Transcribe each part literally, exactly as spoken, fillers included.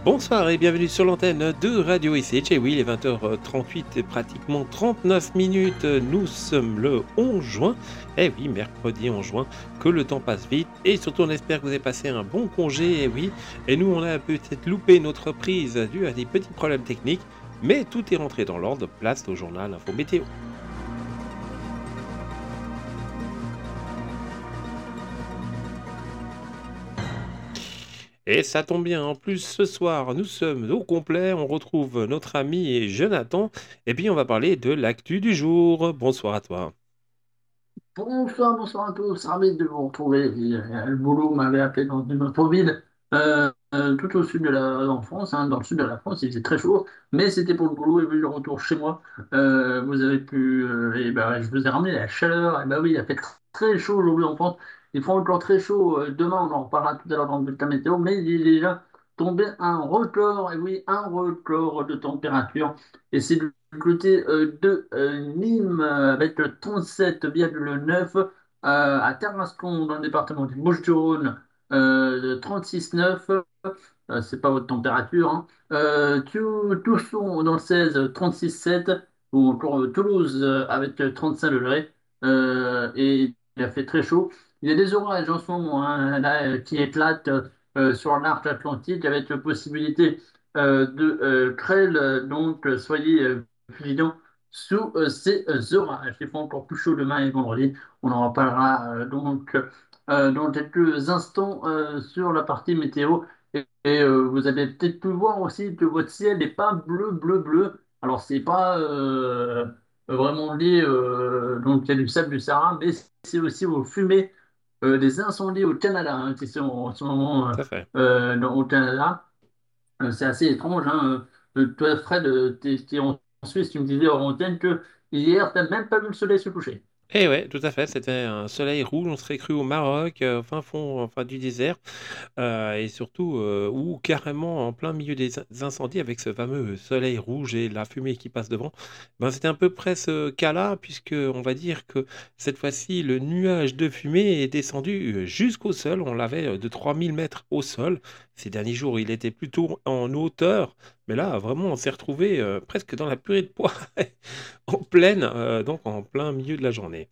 Bonsoir et bienvenue sur l'antenne de Radio I C H. Et oui, il est vingt heures trente-huit et pratiquement trente-neuf minutes. Nous sommes le onze juin. Eh oui, mercredi onze juin, que le temps passe vite. Et surtout, on espère que vous avez passé un bon congé. Eh oui, et nous, on a peut-être loupé notre prise dû à des petits problèmes techniques. Mais tout est rentré dans l'ordre. Place au journal Info Météo. Et ça tombe bien, en plus ce soir nous sommes au complet, on retrouve notre ami Jonathan, et puis on va parler de l'actu du jour. Bonsoir à toi. Bonsoir, bonsoir à tous. Ravi de vous retrouver. Euh, Le boulot m'avait appelé dans une autre ville, euh, euh, tout au sud de la en France, hein, dans le sud de la France, il faisait très chaud, mais c'était pour le boulot et vu le retour chez moi, euh, vous avez pu, euh, et ben, je vous ai ramené la chaleur. Et ben oui, il a fait tr- très chaud aujourd'hui en France. Il fera encore très chaud euh, demain. On en reparlera tout à l'heure dans le bulletin météo, mais il est déjà tombé un record, et oui, un record de température. Et c'est du côté euh, de euh, Nîmes euh, avec le trente-sept virgule neuf, euh, à Tarascon dans le département du Bouches-du-Rhône, euh, trente-six virgule neuf. Euh, c'est pas votre température, hein. Euh, Tou- Tousson dans le seize, trente-six virgule sept, ou encore euh, Toulouse euh, avec euh, trente-cinq degrés. Euh, et il a fait très chaud. Il y a des orages en ce moment, hein, là, euh, qui éclatent euh, sur l'arc atlantique avec la possibilité euh, de euh, grêle. Euh, donc euh, soyez euh, vigilants sous euh, ces euh, orages. Il fera encore plus chaud demain et vendredi. On en reparlera euh, donc euh, dans quelques instants euh, sur la partie météo. Et, et, euh, vous avez peut-être pu voir aussi que votre ciel n'est pas bleu, bleu, bleu. Alors, c'est pas euh, vraiment lié, euh, donc il y a du sable du Sahara, mais c'est aussi aux fumées euh, des incendies au Canada, hein, qui sont en ce moment euh, Tout à fait. euh, dans- au Canada. Euh, c'est assez étrange, hein. Euh, toi, Fred, euh, t'es, t'es en Suisse, tu me disais en antenne que hier, t'as même pas vu le soleil se coucher. Eh ouais, tout à fait, c'était un soleil rouge, on serait cru au Maroc, euh, au fin fond enfin, du désert. Euh, et surtout, euh, ou carrément en plein milieu des in- incendies avec ce fameux soleil rouge et la fumée qui passe devant. Ben, c'était à peu près ce cas-là, puisque on va dire que cette fois-ci, le nuage de fumée est descendu euh, jusqu'au sol. On l'avait euh, de trois mille mètres au sol. Ces derniers jours, il était plutôt en hauteur, mais là, vraiment, on s'est retrouvé euh, presque dans la purée de pois, en pleine, euh, donc en plein milieu de la journée.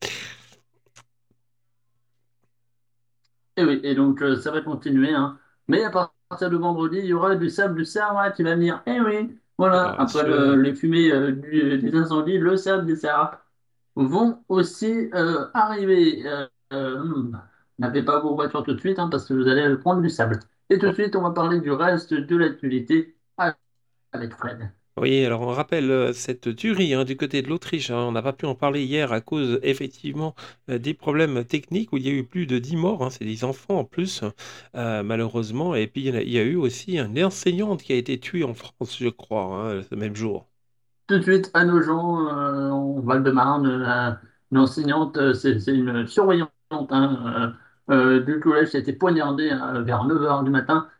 Et oui, et donc euh, ça va continuer, hein. Mais à partir de vendredi, il y aura du sable du Sahara qui va venir. Et oui, voilà, Ah, après le- super. les fumées euh, du- des incendies, le sable du Sahara vont aussi euh, arriver. Euh, euh, hmm, N'avez pas vos voitures tout de suite, hein, parce que vous allez prendre du sable. Et tout de suite, on va parler du reste de l'actualité avec Fred. Oui, alors on rappelle euh, cette tuerie hein, du côté de l'Autriche, hein. On n'a pas pu en parler hier à cause effectivement euh, des problèmes techniques où il y a eu plus de dix morts, hein, c'est des enfants en plus, euh, malheureusement. Et puis il y, en a il y a eu aussi une enseignante qui a été tuée en France, je crois, hein, ce même jour. Tout de suite, à nos gens, euh, en Val-de-Marne, euh, une enseignante, euh, c'est c'est une surveillante, hein, euh, euh, du collège, qui a été poignardée euh, vers neuf heures du matin.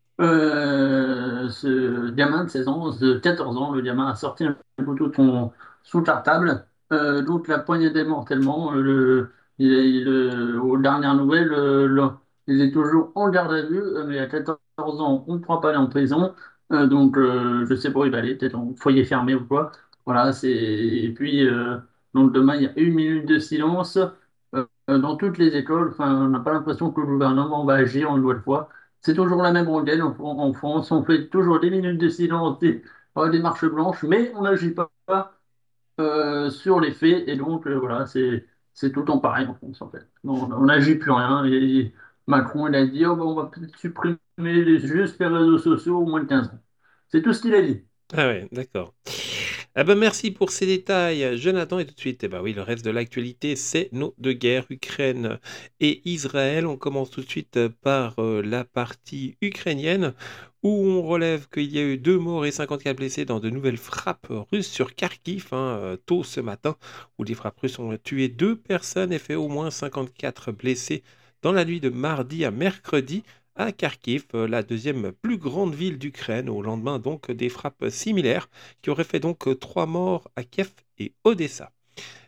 Euh, ce gamin de seize ans, de quatorze ans, le gamin a sorti un couteau de son sous la table, euh, donc l'a poignardé mortellement. Euh, Le, il, il, euh, aux dernières nouvelles, euh, le- il est toujours en garde à vue, euh, mais à quatorze ans, on ne pourra pas aller en prison. Euh, donc, euh, je sais pas où il va aller, peut-être en foyer fermé ou quoi. Voilà, c'est. Et puis, euh, donc demain, il y a une minute de silence euh, dans toutes les écoles. Enfin, on n'a pas l'impression que le gouvernement va agir une nouvelle fois. C'est toujours la même rengaine en, en France. On fait toujours des minutes de silence, des, euh, des marches blanches, mais on n'agit pas euh, sur les faits. Et donc, euh, voilà, c'est c'est tout le temps pareil en France, en fait. Non, on n'agit plus rien. Et Macron, il a dit, oh, ben, on va peut-être supprimer les, juste les réseaux sociaux au moins de quinze ans. C'est tout ce qu'il a dit. Ah ouais, d'accord. Ah ben merci pour ces détails, Jonathan. Et tout de suite, eh ben oui, le reste de l'actualité, c'est nos deux guerres, Ukraine et Israël. On commence tout de suite par euh, la partie ukrainienne, où on relève qu'il y a eu deux morts et cinquante-quatre blessés dans de nouvelles frappes russes sur Kharkiv, hein, euh, tôt ce matin, où les frappes russes ont tué deux personnes et fait au moins cinquante-quatre blessés dans la nuit de mardi à mercredi à Kharkiv, euh, la deuxième plus grande ville d'Ukraine, au lendemain donc des frappes similaires qui auraient fait donc euh, trois morts à Kiev et Odessa.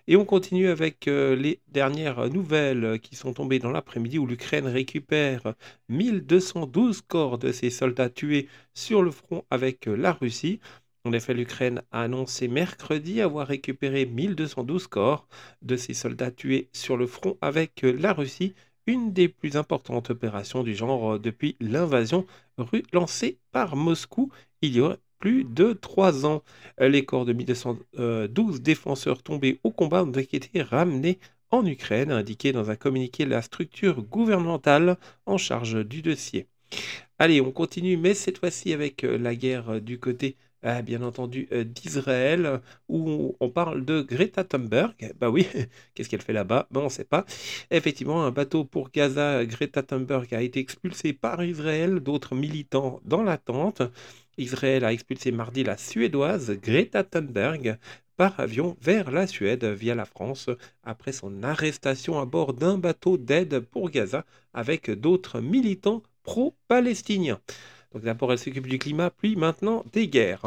Et on continue avec euh, les dernières nouvelles qui sont tombées dans l'après-midi où l'Ukraine récupère mille deux cent douze corps de ses soldats tués sur le front avec euh, la Russie. En effet, l'Ukraine a annoncé mercredi avoir récupéré mille deux cent douze corps de ses soldats tués sur le front avec euh, la Russie, une des plus importantes opérations du genre euh, depuis l'invasion russe lancée par Moscou il y a plus de trois ans. Les corps de mille deux cent douze défenseurs tombés au combat ont donc été ramenés en Ukraine, a indiqué dans un communiqué la structure gouvernementale en charge du dossier. Allez, on continue, mais cette fois-ci avec euh, la guerre euh, du côté, euh, bien entendu, euh, d'Israël, où on, on parle de Greta Thunberg. Bah oui, qu'est-ce qu'elle fait là-bas? Ben on ne sait pas. Effectivement, un bateau pour Gaza, Greta Thunberg, a été expulsé par Israël, d'autres militants dans l'attente. Israël a expulsé mardi la Suédoise Greta Thunberg par avion vers la Suède via la France après son arrestation à bord d'un bateau d'aide pour Gaza avec d'autres militants pro-palestiniens. Donc d'abord elle s'occupe du climat, puis maintenant des guerres.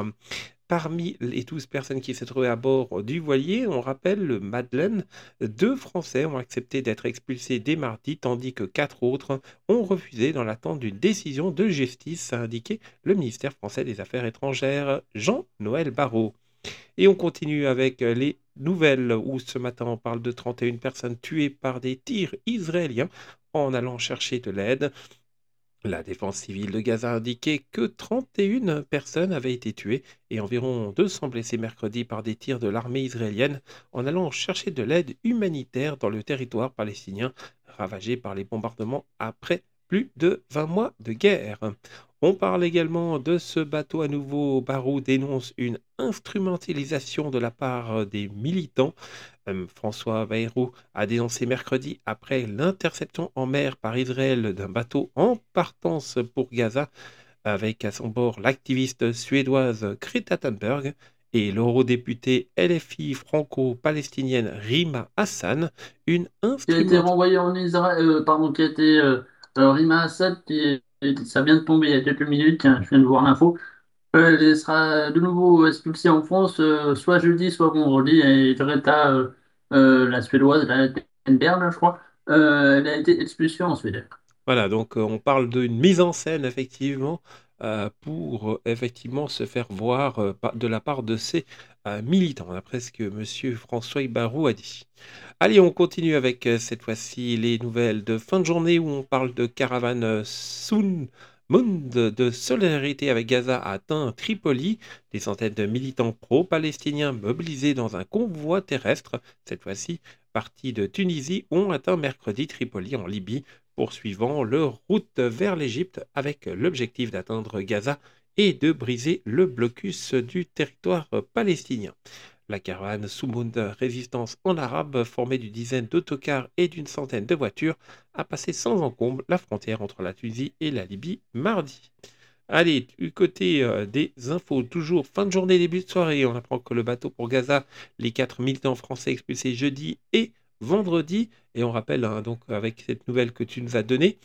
Parmi les douze personnes qui se trouvaient à bord du voilier, on rappelle le Madeleine, deux Français ont accepté d'être expulsés dès mardi, tandis que quatre autres ont refusé dans l'attente d'une décision de justice, a indiqué le ministère français des Affaires étrangères, Jean-Noël Barrot. Et on continue avec les nouvelles où ce matin on parle de trente et une personnes tuées par des tirs israéliens en allant chercher de l'aide. La défense civile de Gaza a indiqué que trente et une personnes avaient été tuées et environ deux cents blessées mercredi par des tirs de l'armée israélienne en allant chercher de l'aide humanitaire dans le territoire palestinien ravagé par les bombardements après plus de vingt mois de guerre. On parle également de ce bateau à nouveau. Barrot dénonce une instrumentalisation de la part des militants. Euh, François Bayrou a dénoncé mercredi après l'interception en mer par Israël d'un bateau en partance pour Gaza avec à son bord l'activiste suédoise Greta Thunberg et l'eurodéputée L F I franco-palestinienne Rima Hassan, une Qui a été instrumentale. renvoyé en Israël, euh, pardon, qui a été euh, euh, Rima Assad, qui est- ça vient de tomber il y a quelques minutes, tiens, je viens de voir l'info. Euh, elle sera de nouveau expulsée en France, euh, soit jeudi, soit vendredi. Et Greta, euh, euh, la Suédoise, la Thunberg, je crois, euh, elle a été expulsée en Suède. Voilà, donc euh, on parle d'une mise en scène, effectivement, euh, pour euh, effectivement se faire voir euh, par- de la part de ces euh, militants, d'après ce que M. François Barrou a dit. Allez, on continue avec euh, cette fois-ci les nouvelles de fin de journée où on parle de caravane euh, Sun Moon de, de solidarité avec Gaza a atteint Tripoli. Des centaines de militants pro-palestiniens mobilisés dans un convoi terrestre, cette fois-ci partis de Tunisie, ont atteint mercredi Tripoli en Libye, poursuivant leur route vers l'Égypte avec l'objectif d'atteindre Gaza et de briser le blocus du territoire palestinien. La caravane Soumoun Résistance en arabe, formée d'une dizaine d'autocars et d'une centaine de voitures, a passé sans encombre la frontière entre la Tunisie et la Libye mardi. Allez, du côté euh, des infos, toujours fin de journée, début de soirée, on apprend que le bateau pour Gaza, les quatre militants français expulsés jeudi et vendredi, et on rappelle, hein, donc avec cette nouvelle que tu nous as donnée,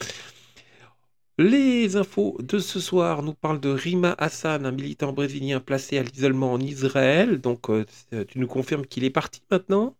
les infos de ce soir nous parlent de Rima Hassan, un militant brésilien placé à l'isolement en Israël. Donc, euh, tu nous confirmes qu'il est parti maintenant?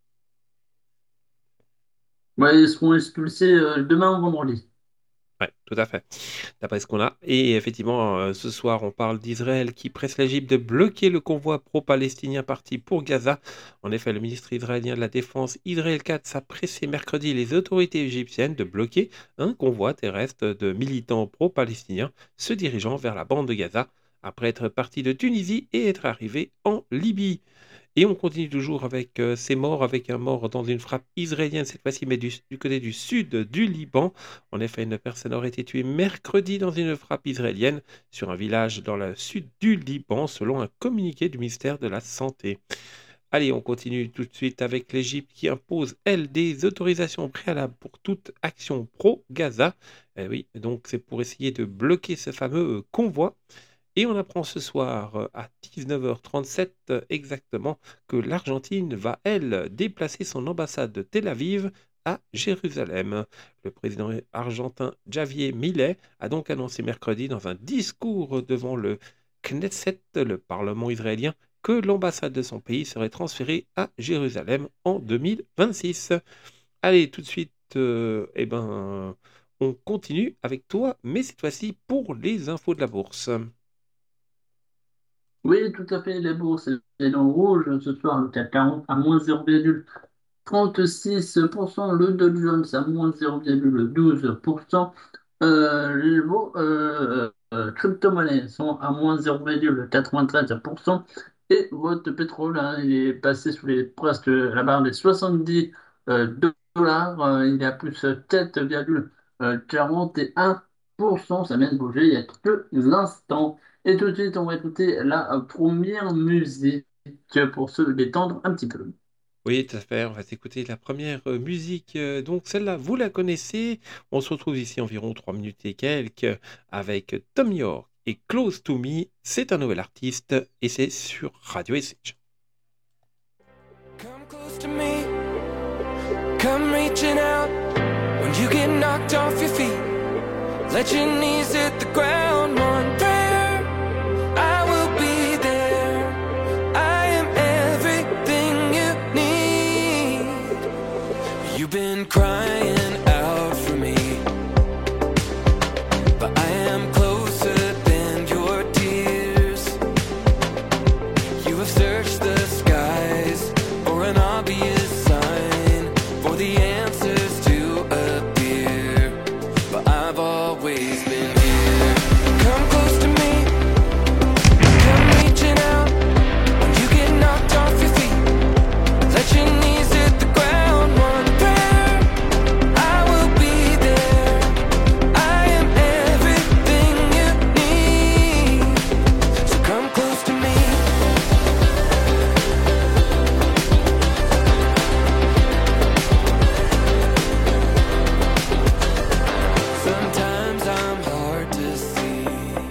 Ouais, ils seront expulsés euh, demain ou vendredi. Ouais, tout à fait. D'après ce qu'on a. Et effectivement, euh, ce soir, on parle d'Israël qui presse l'Égypte de bloquer le convoi pro-palestinien parti pour Gaza. En effet, le ministre israélien de la Défense, Israël Katz, a pressé mercredi les autorités égyptiennes de bloquer un convoi terrestre de militants pro-palestiniens se dirigeant vers la bande de Gaza après être parti de Tunisie et être arrivé en Libye. Et on continue toujours avec euh, ces morts, avec un mort dans une frappe israélienne, cette fois-ci, mais du, du côté du sud du Liban. En effet, une personne aurait été tuée mercredi dans une frappe israélienne sur un village dans le sud du Liban, selon un communiqué du ministère de la Santé. Allez, on continue tout de suite avec l'Égypte qui impose, elle, des autorisations préalables pour toute action pro-Gaza. Eh oui, donc c'est pour essayer de bloquer ce fameux euh, convoi. Et on apprend ce soir euh, à dix-neuf heures trente-sept euh, exactement que l'Argentine va, elle, déplacer son ambassade de Tel Aviv à Jérusalem. Le président argentin Javier Milei a donc annoncé mercredi dans un discours devant le Knesset, le Parlement israélien, que l'ambassade de son pays serait transférée à Jérusalem en deux mille vingt-six. Allez, tout de suite, euh, eh ben, on continue avec toi, mais cette fois-ci pour les infos de la bourse. Oui, tout à fait, les bourses est dans le rouge ce soir, le CAC quarante à moins zéro virgule trente-six pour cent, le Dow Jones à moins zéro virgule douze pour cent. Euh, les vos euh, euh, crypto-monnaies sont à moins zéro virgule quatre-vingt-treize pour cent et votre pétrole, hein, il est passé sous les presque la barre des soixante-dix euh, dollars, euh, il est à plus sept virgule quarante et un pour cent, ça vient de bouger il y a quelques instants. Et tout de suite, on va écouter la première musique pour se détendre un petit peu. Oui, tout à fait. On va s'écouter la première euh, musique. euh, Donc celle-là, vous la connaissez. On se retrouve ici environ trois minutes et quelques avec Tom York et Close to Me. C'est un nouvel artiste et c'est sur Radio S H. Come close to me, come reaching out when you get knocked off your feet. Let your knees hit the ground, one prayer, I will be there. I am everything you need. You've been crying out for me, but I am closer than your tears. You have searched the skies for an obvious sign, for the answers to appear, but I've always been here. Come close to me, come reaching out when you get knocked off your feet. Let your knees hit the ground, one prayer, I will be there. I am everything you need, so come close to me. Sometimes I'm hard to see,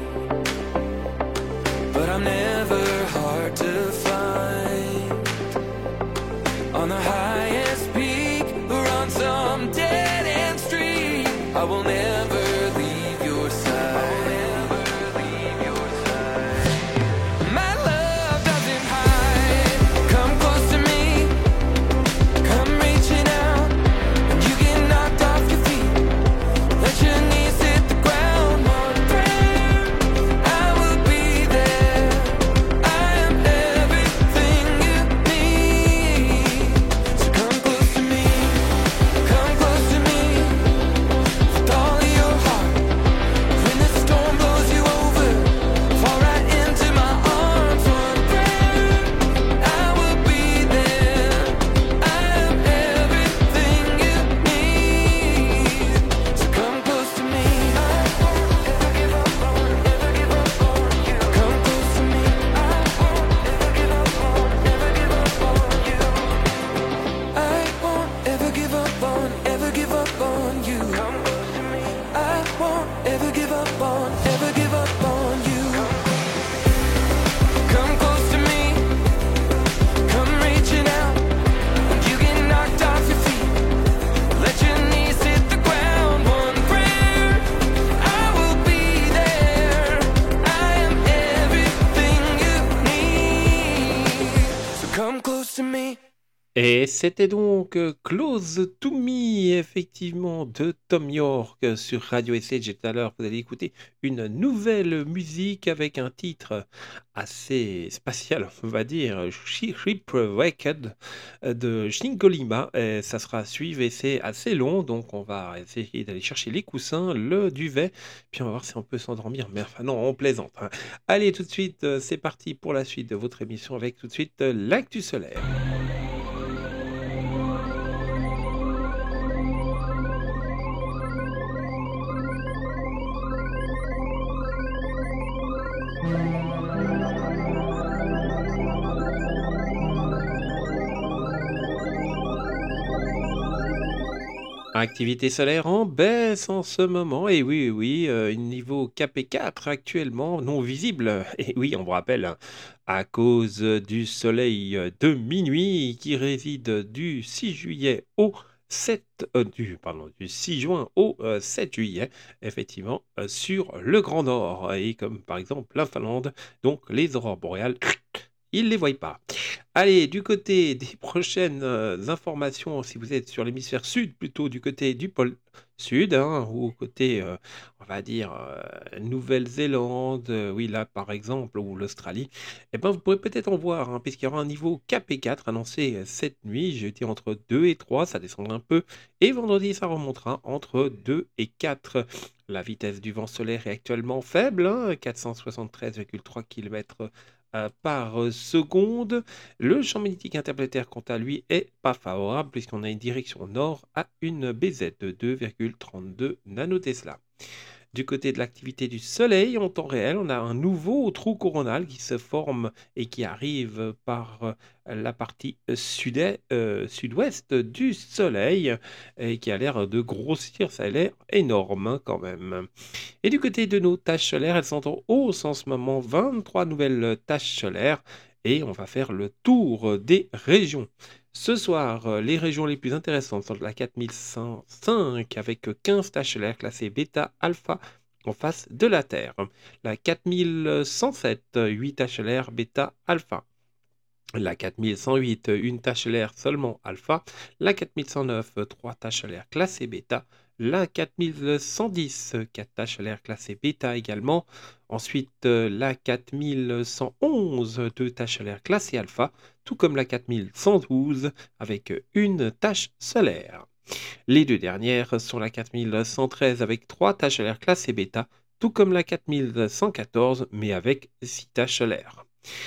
but I'm never hard to find. On the highest peak or on some dead end street, I will never leave your side. My love doesn't hide. Come close to me, come reaching out when you get knocked off your feet. Let your knees hit the ground, one prayer, I will be there. I am everything you need, so come close to me, come close to me, with all of your heart. When the storm blows you over, fall right into my arms, one prayer, I will be there. I am everything you need, so come close to me. I won't ever give up on, never give up on you. Come close to me. I won't ever give up on, never give up on you. I won't ever give up on, ever give up on you. Come close to me. I won't ever give up on, ever give up on you. Come close to me, come reaching out when you get knocked off your feet. Let your knees hit the ground, one prayer, I will be there. I am everything you need, so come close to me. Et c'était donc euh, Close to Me, effectivement, de Tom York euh, sur Radio S H. Et tout à l'heure, vous allez écouter une nouvelle musique avec un titre assez spatial, on va dire, Shipwrecked euh, de Shingolima. Et ça sera à suivre et c'est assez long, donc on va essayer d'aller chercher les coussins, le duvet, puis on va voir si on peut s'endormir. Mais enfin non, on plaisante, hein. Allez, tout de suite, euh, c'est parti pour la suite de votre émission avec tout de suite euh, l'actu solaire. Activité solaire en baisse en ce moment, et oui, oui, euh, niveau K P quatre actuellement non visible, et oui, on vous rappelle, hein, à cause du soleil de minuit qui réside du six juillet au sept, euh, du, pardon, du six juin au euh, sept juillet, effectivement, euh, sur le Grand Nord, et comme par exemple la Finlande, donc les aurores boréales, ils ne les voient pas. Allez, du côté des prochaines euh, informations, si vous êtes sur l'hémisphère sud, plutôt du côté du pôle sud, hein, ou côté, euh, on va dire, euh, Nouvelle-Zélande, euh, oui, là par exemple, ou l'Australie, eh ben, vous pourrez peut-être en voir, hein, puisqu'il y aura un niveau K P quatre annoncé euh, cette nuit, jeudi entre deux et trois, ça descendra un peu, et vendredi, ça remontera entre deux et quatre. La vitesse du vent solaire est actuellement faible, hein, quatre cent soixante-treize virgule trois kilomètres par euh, seconde. Le champ magnétique interplanétaire, quant à lui, est pas favorable puisqu'on a une direction nord à une B Z de deux virgule trente-deux nanotesla. Du côté de l'activité du Soleil, en temps réel, on a un nouveau trou coronal qui se forme et qui arrive par euh, la partie sud- euh, sud-ouest du Soleil et qui a l'air de grossir. Ça a l'air énorme hein, quand même. Et du côté de nos taches solaires, elles sont en hausse en ce moment, vingt-trois nouvelles taches solaires. Et on va faire le tour des régions. Ce soir, euh, les régions les plus intéressantes sont la quatre mille cent cinq avec quinze taches solaires classées bêta, alpha en face de la Terre. La quatre mille cent sept, huit taches solaires bêta, alpha. La quatre mille cent huit, une tache solaire seulement alpha. La quatre mille cent neuf, trois taches solaires classées bêta. La quatre mille cent dix, quatre taches solaires classées bêta également. Ensuite, la quatre mille cent onze, deux taches solaires classées alpha, tout comme la quatre mille cent douze avec une tache solaire. Les deux dernières sont la quatre mille cent treize avec trois taches solaires classées bêta, tout comme la quatre mille cent quatorze mais avec six taches solaires.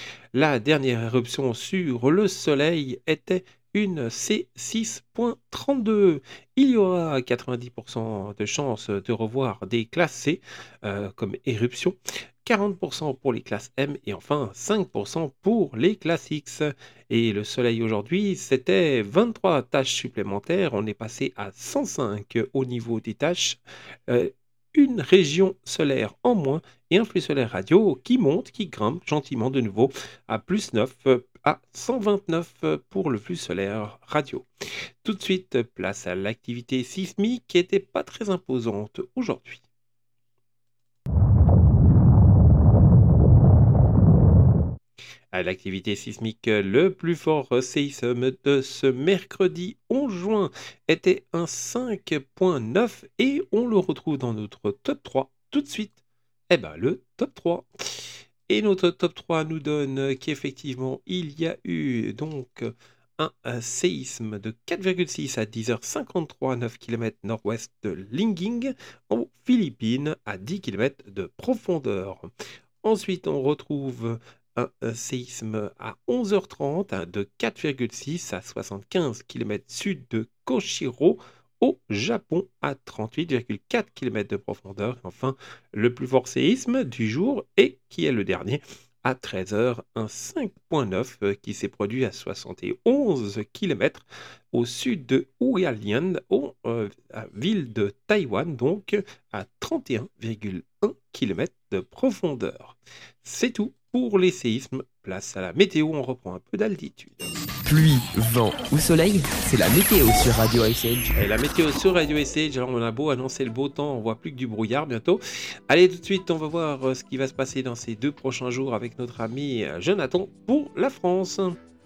La dernière éruption sur le Soleil était une C six point trente-deux. Il y aura quatre-vingt-dix pour cent de chances de revoir des classes C euh, comme éruption, quarante pour cent pour les classes M et enfin cinq pour cent pour les classes X. Et le Soleil aujourd'hui, c'était vingt-trois tâches supplémentaires. On est passé à cent cinq au niveau des tâches. Euh, une région solaire en moins et un flux solaire radio qui monte, qui grimpe gentiment de nouveau à plus neuf à cent vingt-neuf pour le flux solaire radio. Tout de suite, place à l'activité sismique qui n'était pas très imposante aujourd'hui. À l'activité sismique, le plus fort séisme de ce mercredi onze juin était un cinq virgule neuf et on le retrouve dans notre top trois tout de suite. Eh ben le top trois. Et notre top trois nous donne qu'effectivement il y a eu donc un, un séisme de quatre virgule six à dix heures cinquante-trois, neuf kilomètres nord-ouest de Linging, aux Philippines, à dix kilomètres de profondeur. Ensuite, on retrouve un, un séisme à onze heures trente de quatre virgule six à soixante-quinze kilomètres sud de Koshiro, au Japon, à trente-huit virgule quatre kilomètres de profondeur. Enfin, le plus fort séisme du jour, et qui est le dernier, à treize heures, un cinq virgule neuf qui s'est produit à soixante et onze kilomètres au sud de Hualien, au, euh, à ville de Taïwan, donc à trente et un virgule un kilomètres de profondeur. C'est tout pour les séismes. Place à la météo, on reprend un peu d'altitude. Pluie, vent ou soleil, c'est la météo sur Radio Ice Age. Et la météo sur Radio Ice Age, alors on a beau annoncer le beau temps, on voit plus que du brouillard bientôt. Allez, tout de suite, on va voir ce qui va se passer dans ces deux prochains jours avec notre ami Jonathan pour la France.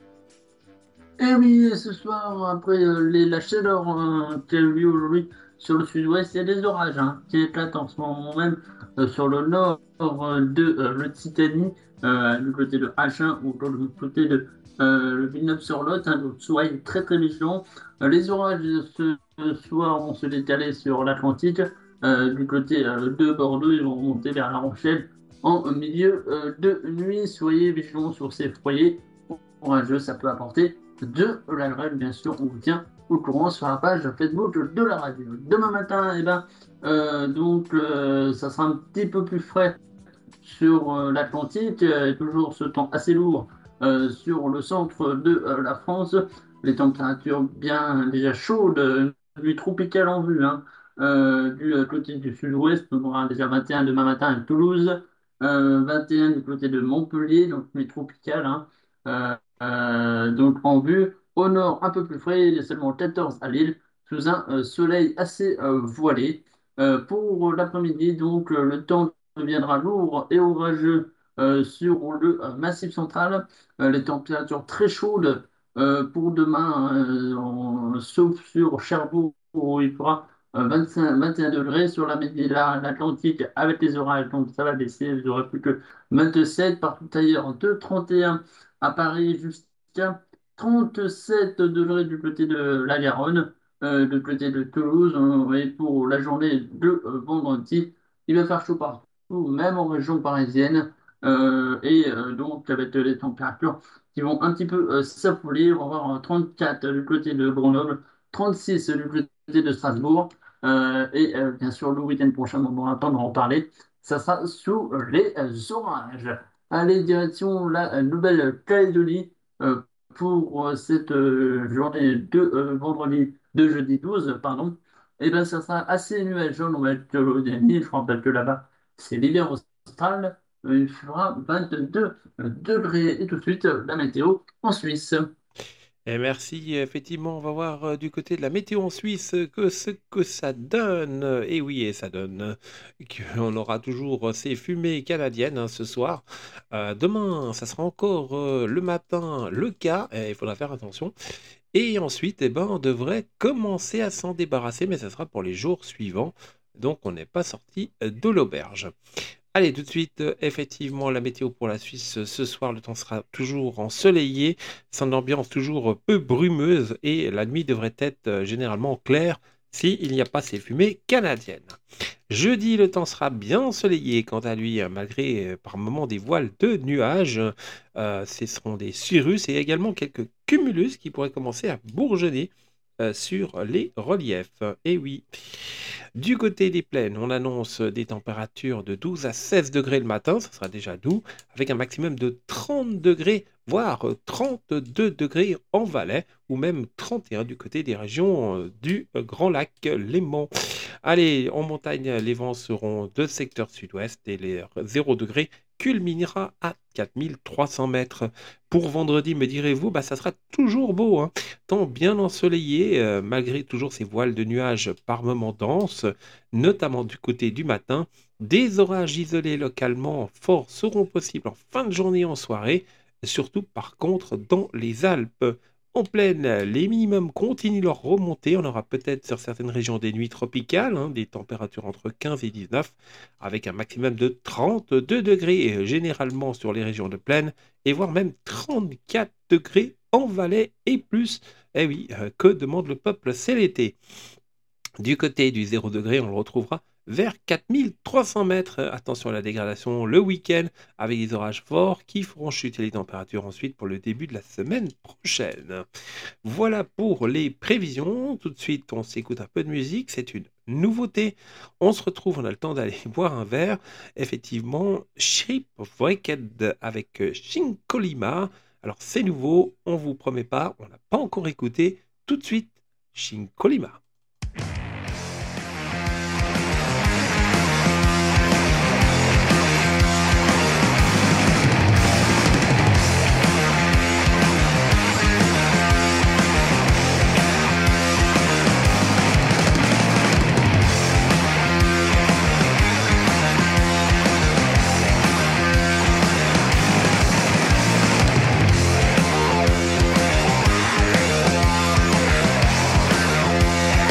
Et oui, ce soir, après euh, les, la chaleur euh, qu'il y a eu aujourd'hui sur le sud-ouest, il y a des orages hein, qui éclatent en ce moment même euh, sur le nord euh, de euh, l'Occitanie, euh, du côté de H un ou de l'autre côté de euh, Villeneuve-sur-Lot. Hein, donc soyez très très vigilants. Euh, les orages ce, ce soir vont se décaler sur l'Atlantique. Euh, du côté euh, de Bordeaux, ils vont remonter vers La Rochelle en milieu euh, de nuit. Soyez vigilants sur ces foyers orageux, ça peut apporter de la grêle, bien sûr, on vous tient au courant sur la page Facebook de la radio. Demain matin, eh ben, euh, donc, euh, ça sera un petit peu plus frais sur euh, l'Atlantique, euh, toujours ce temps assez lourd euh, sur le centre de euh, la France. Les températures bien déjà chaudes, euh, nuit tropicale en vue, hein, euh, du euh, côté du sud-ouest, on aura déjà vingt et un demain matin à Toulouse, euh, vingt et un du côté de Montpellier, donc nuit tropicale, hein, euh, euh, donc en vue. Au nord, un peu plus frais, il est seulement quatorze à Lille, sous un euh, soleil assez euh, voilé. Euh, pour l'après-midi, donc euh, le temps deviendra lourd et orageux Euh, sur le euh, Massif central, euh, les températures très chaudes euh, pour demain, euh, en- sauf sur Cherbourg où il fera euh, vingt-cinq, vingt et un degrés sur la Méditerranée, l'Atlantique avec les orages, donc ça va baisser, vous n'aurez plus que vingt-sept partout ailleurs, de trente et un à Paris jusqu'à trente-sept degrés du côté de la Garonne, euh, du côté de Toulouse, euh, et pour la journée de euh, vendredi, il va faire chaud partout, même en région parisienne. Euh, et euh, donc, avec euh, les températures qui vont un petit peu euh, s'affoler, on va avoir euh, trente-quatre du côté de Grenoble, trente-six du côté de Strasbourg, euh, et euh, bien sûr, le week-end prochain, on va attendre en parler, ça sera sous les euh, orages. Allez, direction la euh, Nouvelle-Calédonie euh, pour euh, cette euh, journée de euh, vendredi, de jeudi douze, pardon. Et bien, ça sera assez nuageux en Nouvelle-Calédonie. Je rappelle que là-bas, c'est l'hiver austral. Euh, Il fera vingt-deux degrés. Et tout de suite, la météo en Suisse. Et merci, effectivement, on va voir euh, du côté de la météo en Suisse euh, que ce que ça donne. Et oui, et ça donne euh, qu'on aura toujours euh, ces fumées canadiennes hein, ce soir. Euh, demain, ça sera encore euh, le matin le cas, et il faudra faire attention. Et ensuite, eh ben, on devrait commencer à s'en débarrasser, mais ça sera pour les jours suivants. Donc, on n'est pas sorti euh, de l'auberge. Allez, tout de suite, euh, effectivement, la météo pour la Suisse. euh, Ce soir, le temps sera toujours ensoleillé, sans ambiance toujours euh, peu brumeuse, et la nuit devrait être euh, généralement claire s'il n'y a pas ces fumées canadiennes. Jeudi, le temps sera bien ensoleillé, quant à lui, hein, malgré euh, par moments des voiles de nuages. Euh, ce seront des cirrus et également quelques cumulus qui pourraient commencer à bourgeonner euh, sur les reliefs. Et oui. Du côté des plaines, on annonce des températures de douze à seize degrés le matin, ça sera déjà doux, avec un maximum de trente degrés, voire trente-deux degrés en Valais, ou même trente et un du côté des régions euh, du Grand Lac Léman. Allez, en montagne, les vents seront de secteur sud-ouest et les zéro degrés culminera à quatre mille trois cents mètres. Pour vendredi, me direz-vous, bah, ça sera toujours beau, hein. Temps bien ensoleillé, euh, malgré toujours ces voiles de nuages par moments denses, notamment du côté du matin. Des orages isolés localement forts seront possibles en fin de journée et en soirée, surtout par contre dans les Alpes. En plaine, les minimums continuent leur remontée. On aura peut-être sur certaines régions des nuits tropicales, hein, des températures entre quinze et dix-neuf, avec un maximum de trente-deux degrés, euh, généralement sur les régions de plaine, et voire même trente-quatre degrés en Valais et plus. Eh oui, euh, que demande le peuple, c'est l'été. Du côté du zéro degré, on le retrouvera vers quatre mille trois cents mètres. Attention à la dégradation le week-end avec des orages forts qui feront chuter les températures ensuite pour le début de la semaine prochaine. Voilà pour les prévisions. Tout de suite, on s'écoute un peu de musique. C'est une nouveauté. On se retrouve, on a le temps d'aller boire un verre. Effectivement, Shape of Wicked avec Shinkolima. Alors c'est nouveau, on vous promet pas, on n'a pas encore écouté. Tout de suite, Shinkolima. Thank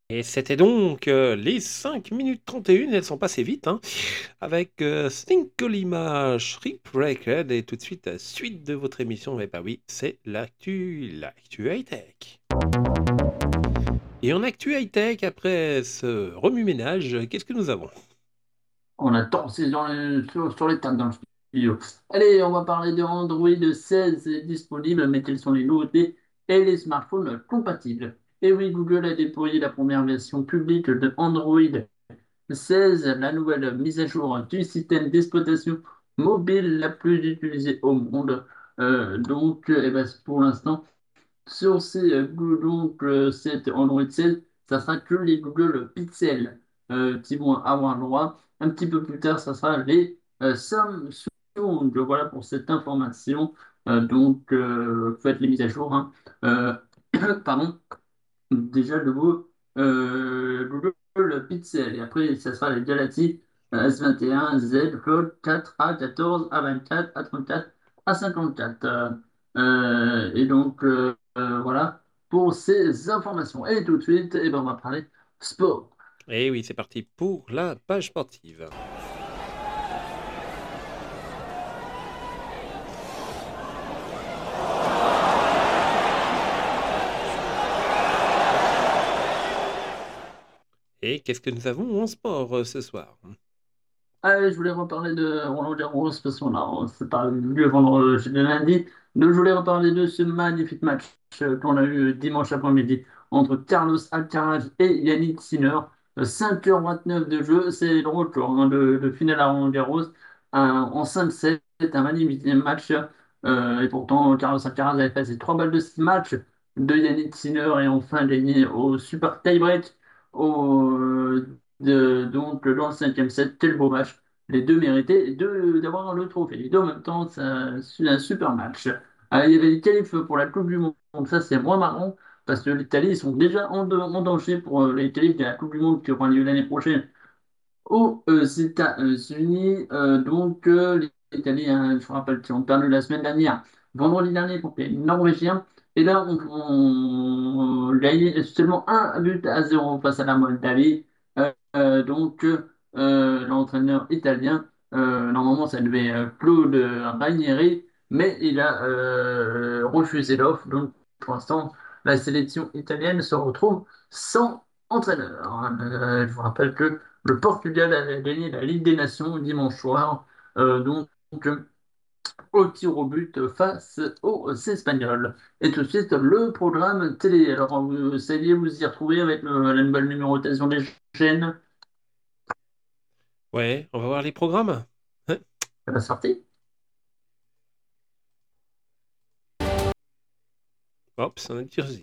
Et c'était donc euh, les cinq minutes trente et un, elles sont passées vite, hein, avec euh, Stinkolima Shipwrecked, et tout de suite, euh, suite de votre émission, mais bah oui, c'est l'actu, l'actu high-tech. Et en actu high-tech, après ce remue-ménage, qu'est-ce que nous avons? On attend, c'est dans les- sur, sur les tables dans le studio. Allez, on va parler de Android seize est disponible, mais quelles sont les nouveautés et les smartphones compatibles? Et oui, Google a déployé la première version publique de Android seize, la nouvelle mise à jour du système d'exploitation mobile la plus utilisée au monde. Euh, donc, euh, eh ben, pour l'instant, sur ces euh, Google- donc, euh, cette Android seize, ça sera que les Google Pixel euh, qui vont avoir le droit. Un petit peu plus tard, ça sera les euh, Samsung. Voilà pour cette information. Euh, donc, euh, faites les mises à jour, hein. Euh, pardon. Déjà le mot euh, Google Pixel. Et après, ça sera les Galaxy euh, S vingt et un, Z, Fold quatre, A quatorze, A vingt-quatre, A trente-quatre, A cinquante-quatre. Euh, euh, et donc, euh, euh, voilà pour ces informations. Et tout de suite, eh ben, on va parler sport. Et oui, c'est parti pour la page sportive. Et qu'est-ce que nous avons en sport euh, ce soir? Allez, je voulais reparler de Roland Garros parce qu'on a, c'est pas le vendredi, le lundi. Donc, je voulais reparler de ce magnifique match euh, qu'on a eu dimanche après-midi entre Carlos Alcaraz et Yannick Sinner. Euh, cinq heures vingt-neuf de jeu, c'est le retour hein, de, de finale à Roland Garros un- en cinq sept, un magnifique match. Euh, et pourtant, Carlos Alcaraz avait passé trois balles de ce match de Yannick Sinner et enfin gagné au super tie-break au, de- donc dans le cinquième set. Quel beau match! Les deux méritaient de- d'avoir le trophée. Les deux en même temps, ça- c'est un super match. Ah, il y avait les qualifs pour la Coupe du Monde, donc ça c'est moins marrant parce que l'Italie ils sont déjà en, en danger pour euh, les qualifs de la Coupe du Monde qui aura lieu l'année prochaine aux euh, États-Unis. Euh, donc, euh, les Italiens, je vous rappelle, qui ont perdu la semaine dernière, vendredi dernier, contre les Norvégiens. Et là, on, on, gagné seulement un but à zéro face à la Moldavie. Euh, euh, donc, euh, l'entraîneur italien, euh, normalement, ça devait être Claude Ranieri, mais il a euh, refusé l'offre. Donc, pour l'instant, la sélection italienne se retrouve sans entraîneur. Euh, je vous rappelle que le Portugal a gagné la Ligue des Nations dimanche soir, euh, donc euh, au tir au but face aux Espagnols. Et tout de suite, le programme télé. Alors, vous, ça y est, vous y retrouvez avec le- la nouvelle numérotation des chaînes Ouais, on va voir les programmes. Hein. à la sortie. Hop, c'est un petit résine.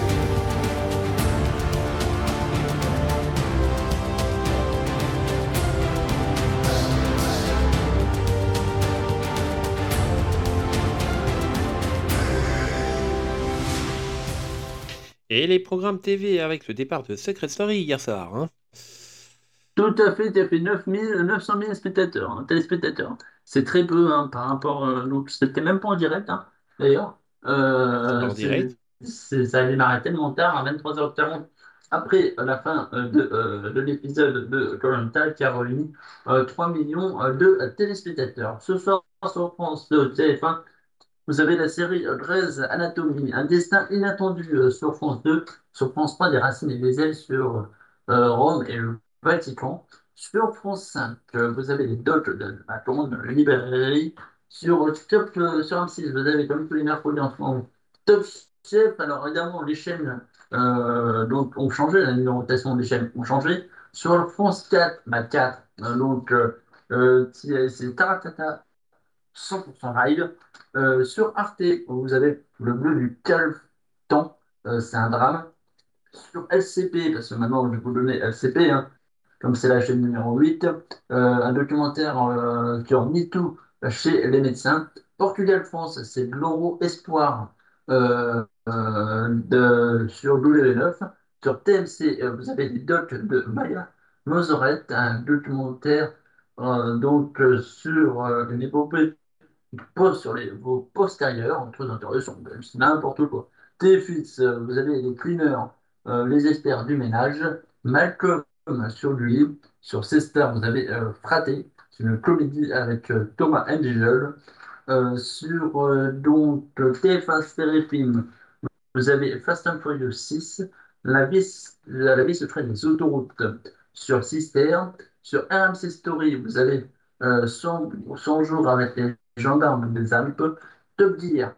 Et les programmes T V avec le départ de Secret Story hier soir. Hein. Tout à fait, tu as fait neuf mille, neuf cent mille spectateurs, hein, téléspectateurs. C'est très peu hein, par rapport. Euh, donc, c'était même pas en direct, hein, d'ailleurs. C'est pas Euh, en c'est, direct. c'est- ça a démarré tellement tard, à vingt-trois heures quarante, après euh, la fin euh, de, euh, de l'épisode de koh qui a réuni euh, trois millions euh, de téléspectateurs. Ce soir, sur France deux, T F un, vous avez la série Grey's Anatomy, un destin inattendu euh, sur France deux, sur France trois, des racines et des ailes sur euh, Rome et le Vatican. Sur France cinq, euh, vous avez les Docs de la Grande Librairie. Sur euh, Top, euh, sur M six, vous avez comme tous les mercredis en ce moment, Top Chef. Alors évidemment, les chaînes euh, donc, ont changé, la numérotation des chaînes ont changé. Sur France quatre, bah quatre, euh, donc euh, euh, c'est Taratata cent pour cent Ride. Euh, sur Arte, vous avez le bleu du Caltan, euh, c'est un drame. Sur L C P, parce que maintenant je vais vous donner L C P, hein, comme c'est la chaîne numéro huit, euh, un documentaire euh, sur MeToo chez les médecins. Portugal-France, c'est Gloro Espoir euh, euh, de, sur W neuf. Sur T M C, euh, vous avez des docs de Maya Mozoret, un documentaire euh, donc euh, sur euh, une épopée pose sur les, vos postérieurs, très intéressant, c'est n'importe quoi. T F X, euh, vous avez les cleaners euh, Les experts du ménage, Malcolm sur lui, sur Sister, vous avez euh, Fraté, c'est une comédie avec euh, Thomas Angel. Euh, sur euh, donc T F un Série Film, vous avez Fast and Furious six, la vie, la, la vie secrète des autoroutes sur Sister. Sur R M C Story, vous avez euh, cent, cent jours avec les gendarmes des Alpes. Top Gear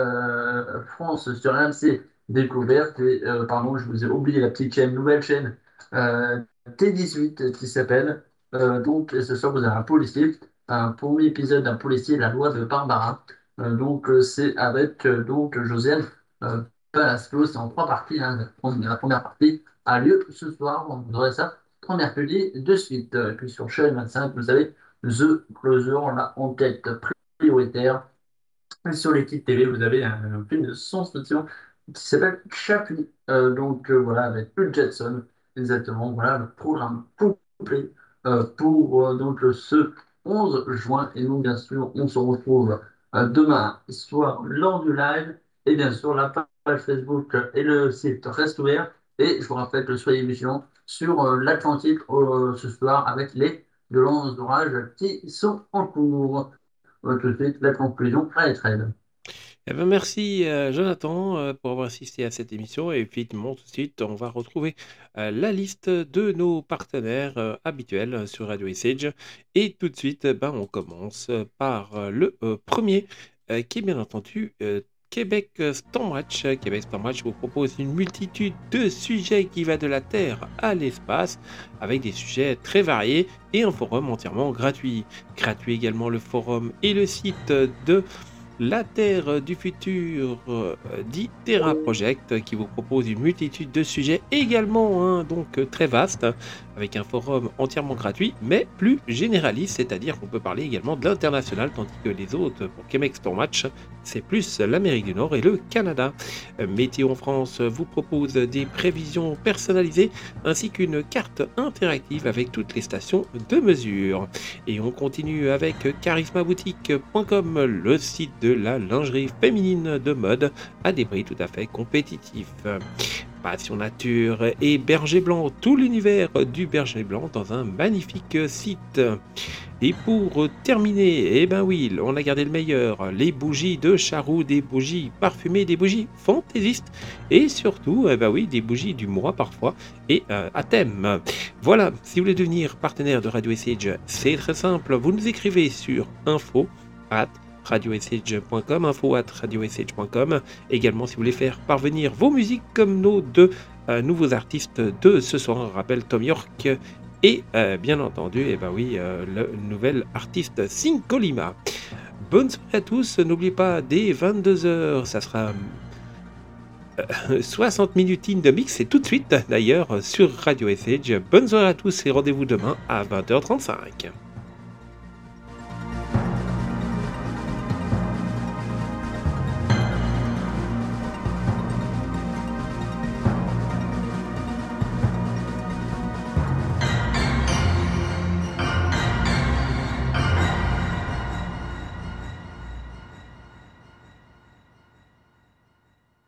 euh, France sur R M C Découverte. Et, euh, pardon, je vous ai oublié la petite chaîne, nouvelle chaîne euh, T dix-huit qui s'appelle. Euh, donc, ce soir, vous avez un policier, un premier épisode d'un policier, la loi de Barbara. Euh, donc, euh, c'est avec euh, donc Josiane. Euh, Palasco, c'est en trois parties, hein. La première partie a lieu ce soir, on devrait ça, trois mercredis de suite. Et puis sur chaîne vingt-cinq, vous avez The Closer, la enquête prioritaire. Et sur l'équipe T V, vous avez un, un film de science-fiction qui s'appelle Chaplin. Euh, donc euh, voilà, avec Hugh Jackson, exactement. Voilà le programme complet euh, pour euh, donc ce onze juin. Et nous, bien sûr, on se retrouve euh, demain soir lors du live. Et bien sûr, la page Facebook et le site restent ouverts. Et je vous rappelle que soyez vigilants sur euh, l'Atlantique euh, ce soir avec les violences d'orage qui sont en cours. Euh, tout de suite, la conclusion à la trêve. Eh ben merci euh, Jonathan euh, pour avoir assisté à cette émission et effectivement tout de suite on va retrouver euh, la liste de nos partenaires euh, habituels euh, sur Radio Essage et tout de suite ben, on commence par euh, le euh, premier euh, qui est bien entendu euh, Québec Stormwatch. Québec Stormwatch vous propose une multitude de sujets qui va de la Terre à l'espace avec des sujets très variés et un forum entièrement gratuit. Gratuit également le forum et le site de La Terre du futur, euh, dit Terra Project, qui vous propose une multitude de sujets également hein, donc euh, très vastes, avec un forum entièrement gratuit, mais plus généraliste, c'est-à-dire qu'on peut parler également de l'international, tandis que les autres, pour Québec Stormwatch, c'est plus l'Amérique du Nord et le Canada. Euh, Météo en France vous propose des prévisions personnalisées, ainsi qu'une carte interactive avec toutes les stations de mesure. Et on continue avec charisma boutique point com, le site de la lingerie féminine de mode à des prix tout à fait compétitifs. Passion Nature et Berger Blanc, tout l'univers du Berger Blanc dans un magnifique site. Et pour terminer, eh ben oui, on a gardé le meilleur, les bougies de Charroux, des bougies parfumées, des bougies fantaisistes et surtout, eh ben oui, des bougies du mois parfois et euh, à thème. Voilà, si vous voulez devenir partenaire de Radio Essage, c'est très simple, vous nous écrivez sur info at radio s h point com, info at radio s h point com. Également, si vous voulez faire parvenir vos musiques comme nos deux euh, nouveaux artistes de ce soir, on rappelle Tom York et euh, bien entendu, et eh ben oui, euh, le nouvel artiste Cinco Lima. Bonne soirée à tous, n'oubliez pas, dès vingt-deux heures, ça sera euh, soixante minutes de mix, et tout de suite d'ailleurs sur Radio Essage. Bonne soirée à tous et rendez-vous demain à vingt heures trente-cinq.